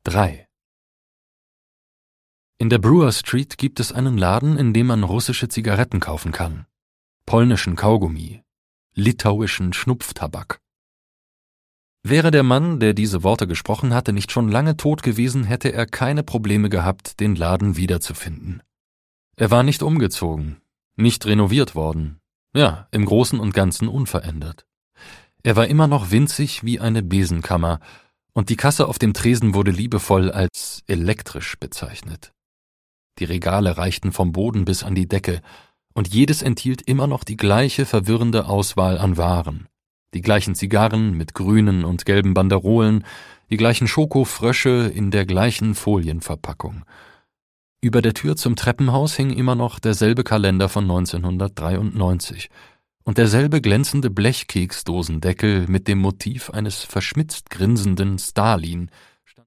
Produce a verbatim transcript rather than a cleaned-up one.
drei. In der Brewer Street gibt es einen Laden, in dem man russische Zigaretten kaufen kann, polnischen Kaugummi, litauischen Schnupftabak. Wäre der Mann, der diese Worte gesprochen hatte, nicht schon lange tot gewesen, hätte er keine Probleme gehabt, den Laden wiederzufinden. Er war nicht umgezogen, nicht renoviert worden, ja, im Großen und Ganzen unverändert. Er war immer noch winzig wie eine Besenkammer, und die Kasse auf dem Tresen wurde liebevoll als elektrisch bezeichnet. Die Regale reichten vom Boden bis an die Decke, und jedes enthielt immer noch die gleiche verwirrende Auswahl an Waren. Die gleichen Zigarren mit grünen und gelben Banderolen, die gleichen Schokofrösche in der gleichen Folienverpackung. Über der Tür zum Treppenhaus hing immer noch derselbe Kalender von neunzehnhundertdreiundneunzig und derselbe glänzende Blechkeksdosendeckel mit dem Motiv eines verschmitzt grinsenden Stalin,